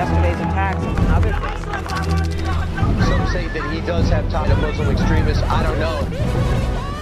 yesterday's attacks, among other things. Some say that he does have ties to Muslim extremists. I don't know.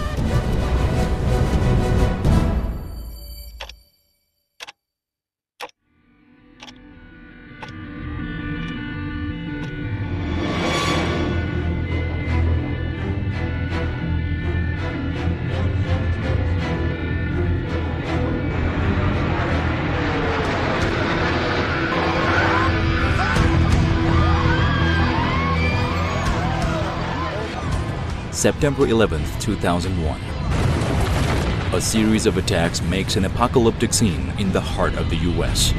September 11, 2001. A series of attacks makes an apocalyptic scene in the heart of the U.S.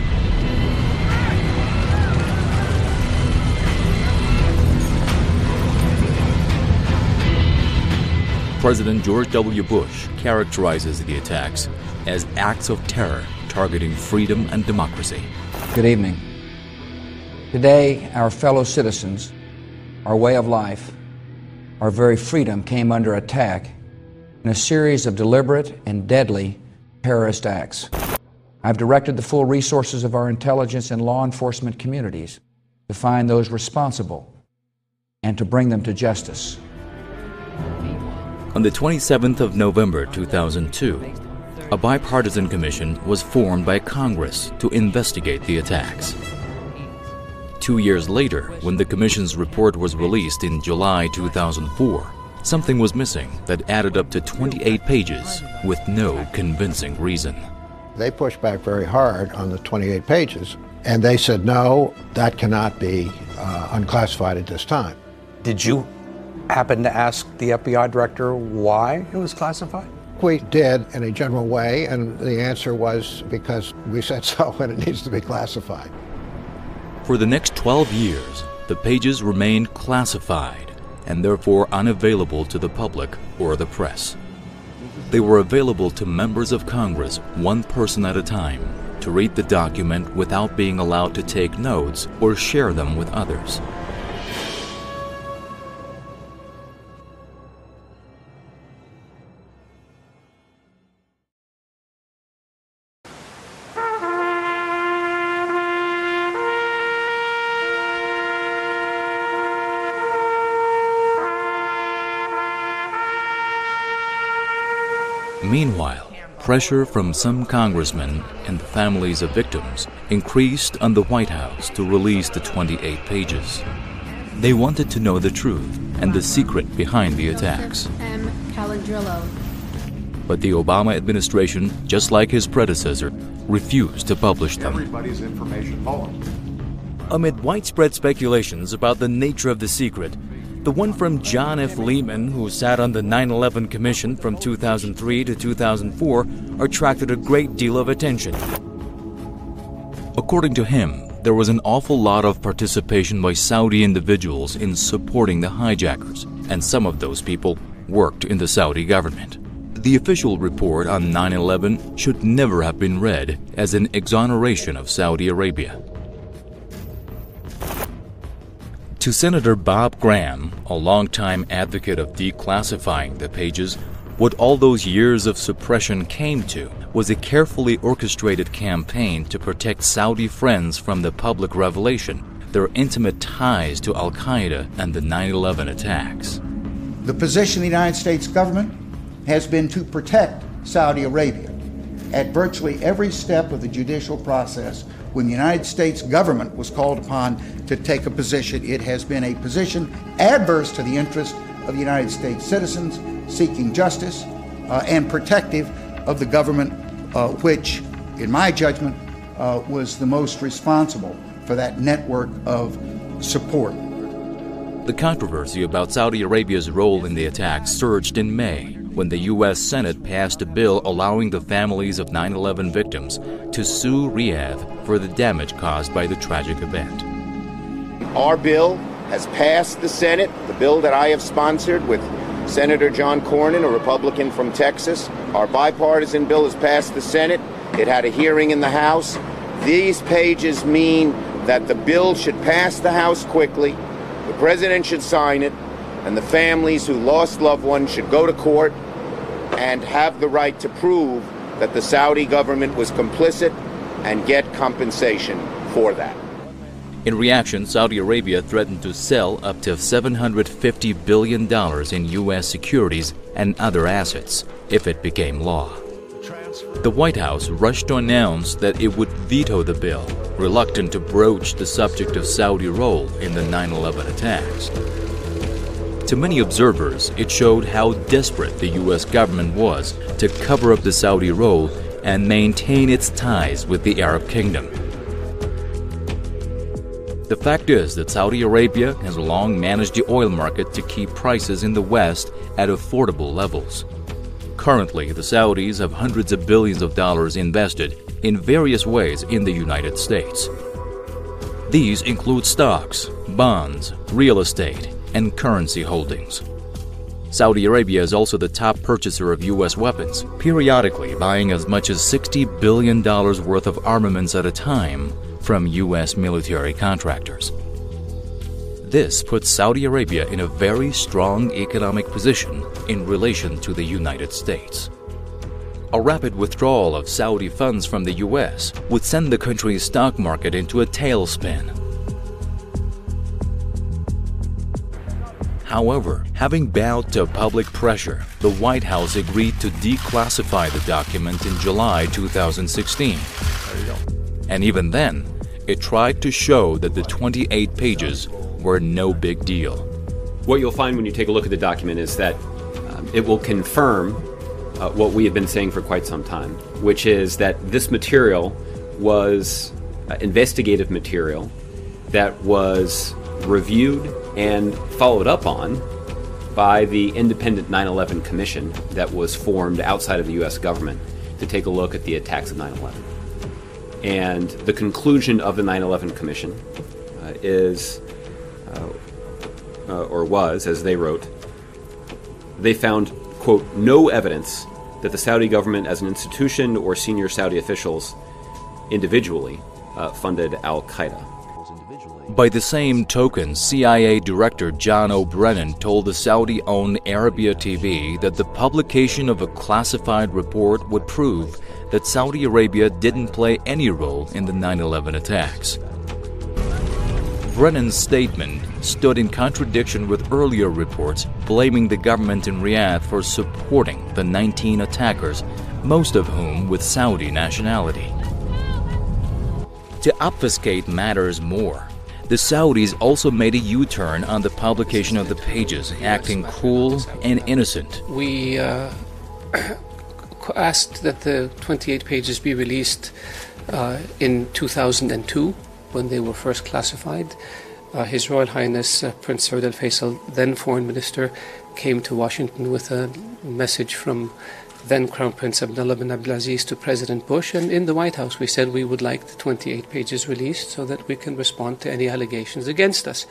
President George W. Bush characterizes the attacks as acts of terror targeting freedom and democracy. Good evening. Today, our fellow citizens, our way of life, our very freedom came under attack in a series of deliberate and deadly terrorist acts. I've directed the full resources of our intelligence and law enforcement communities to find those responsible and to bring them to justice. On the 27th of November 2002, a bipartisan commission was formed by Congress to investigate the attacks. 2 years later, when the Commission's report was released in July 2004, something was missing that added up to 28 pages with no convincing reason. They pushed back very hard on the 28 pages, and they said, no, that cannot be unclassified at this time. Did you happen to ask the FBI director why it was classified? We did in a general way, and the answer was because we said so and it needs to be classified. For the next 12 years, the pages remained classified and therefore unavailable to the public or the press. They were available to members of Congress, one person at a time, to read the document without being allowed to take notes or share them with others. Meanwhile, pressure from some congressmen and the families of victims increased on the White House to release the 28 pages. They wanted to know the truth and the secret behind the attacks. But the Obama administration, just like his predecessor, refused to publish them. Everybody's information bulletin. Amid widespread speculations about the nature of the secret, the one from John F. Lehman, who sat on the 9/11 Commission from 2003 to 2004, attracted a great deal of attention. According to him, there was an awful lot of participation by Saudi individuals in supporting the hijackers, and some of those people worked in the Saudi government. The official report on 9/11 should never have been read as an exoneration of Saudi Arabia. To Senator Bob Graham, a longtime advocate of declassifying the pages, what all those years of suppression came to was a carefully orchestrated campaign to protect Saudi friends from the public revelation, their intimate ties to Al-Qaeda and the 9/11 attacks. The position of the United States government has been to protect Saudi Arabia at virtually every step of the judicial process. When the United States government was called upon to take a position, it has been a position adverse to the interest of the United States citizens, seeking justice and protective of the government, which, in my judgment, was the most responsible for that network of support. The controversy about Saudi Arabia's role in the attacks surged in May, when the U.S. Senate passed a bill allowing the families of 9/11 victims to sue Riyadh for the damage caused by the tragic event. Our bill has passed the Senate, the bill that I have sponsored with Senator John Cornyn, a Republican from Texas. Our bipartisan bill has passed the Senate. It had a hearing in the House. These pages mean that the bill should pass the House quickly, the president should sign it, and the families who lost loved ones should go to court and have the right to prove that the Saudi government was complicit and get compensation for that. In reaction, Saudi Arabia threatened to sell up to $750 billion in U.S. securities and other assets if it became law. The White House rushed to announce that it would veto the bill, reluctant to broach the subject of Saudi role in the 9/11 attacks. To many observers, it showed how desperate the U.S. government was to cover up the Saudi role and maintain its ties with the Arab kingdom. The fact is that Saudi Arabia has long managed the oil market to keep prices in the West at affordable levels. Currently, the Saudis have hundreds of billions of dollars invested in various ways in the United States. These include stocks, bonds, real estate, and currency holdings. Saudi Arabia is also the top purchaser of U.S. weapons, periodically buying as much as $60 billion worth of armaments at a time from U.S. military contractors. This puts Saudi Arabia in a very strong economic position in relation to the United States. A rapid withdrawal of Saudi funds from the U.S. would send the country's stock market into a tailspin. However, having bowed to public pressure, the White House agreed to declassify the document in July 2016. And even then, it tried to show that the 28 pages were no big deal. What you'll find when you take a look at the document is that it will confirm what we have been saying for quite some time, which is that this material was investigative material that was reviewed and followed up on by the independent 9/11 Commission that was formed outside of the U.S. government to take a look at the attacks of 9/11. And the conclusion of the 9/11 Commission was, as they wrote, they found, quote, no evidence that the Saudi government as an institution or senior Saudi officials individually funded al-Qaeda. By the same token, CIA Director John O'Brennan told the Saudi-owned Arabia TV that the publication of a classified report would prove that Saudi Arabia didn't play any role in the 9/11 attacks. Brennan's statement stood in contradiction with earlier reports blaming the government in Riyadh for supporting the 19 attackers, most of whom with Saudi nationality. To obfuscate matters more, the Saudis also made a U-turn on the publication of the pages, acting cruel and innocent. We asked that the 28 pages be released in 2002 when they were first classified. His Royal Highness Prince Saud Al Faisal, then Foreign Minister, came to Washington with a message from then Crown Prince Abdullah bin Abdulaziz to President Bush, and in the White House we said we would like the 28 pages released so that we can respond to any allegations against us.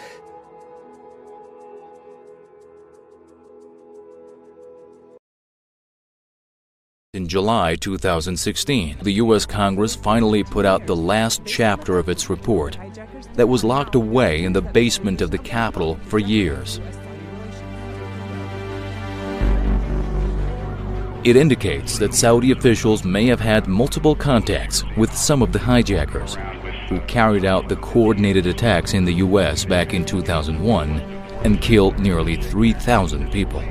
In July 2016, the U.S. Congress finally put out the last chapter of its report that was locked away in the basement of the Capitol for years. It indicates that Saudi officials may have had multiple contacts with some of the hijackers who carried out the coordinated attacks in the U.S. back in 2001 and killed nearly 3,000 people.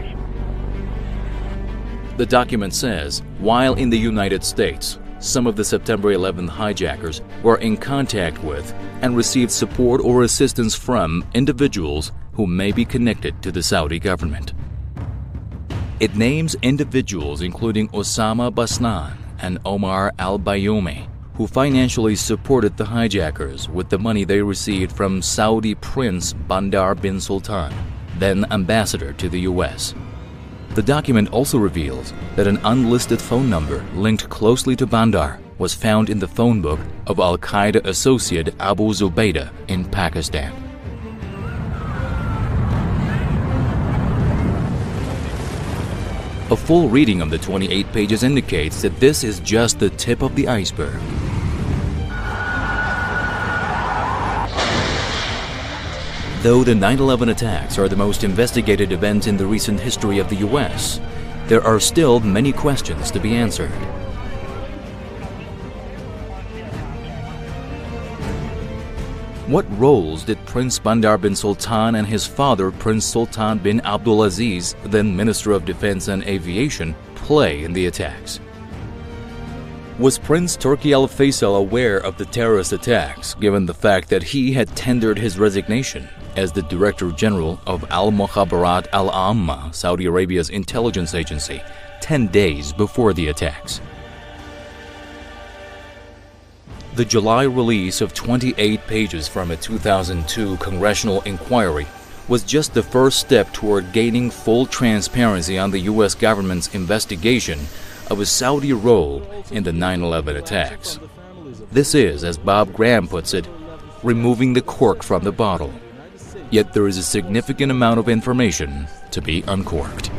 The document says, while in the United States, some of the September 11th hijackers were in contact with and received support or assistance from individuals who may be connected to the Saudi government. It names individuals including Osama Basnan and Omar al-Bayoumi, who financially supported the hijackers with the money they received from Saudi Prince Bandar bin Sultan, then ambassador to the U.S. The document also reveals that an unlisted phone number linked closely to Bandar was found in the phone book of al-Qaeda associate Abu Zubaydah in Pakistan. A full reading of the 28 pages indicates that this is just the tip of the iceberg. Though the 9/11 attacks are the most investigated event in the recent history of the U.S., there are still many questions to be answered. What roles did Prince Bandar bin Sultan and his father, Prince Sultan bin Abdulaziz, then Minister of Defense and Aviation, play in the attacks? Was Prince Turki Al Faisal aware of the terrorist attacks, given the fact that he had tendered his resignation as the Director General of Al-Mukhabarat Al-Amma, Saudi Arabia's intelligence agency, 10 days before the attacks? The July release of 28 pages from a 2002 congressional inquiry was just the first step toward gaining full transparency on the U.S. government's investigation of a Saudi role in the 9/11 attacks. This is, as Bob Graham puts it, removing the cork from the bottle. Yet there is a significant amount of information to be uncorked.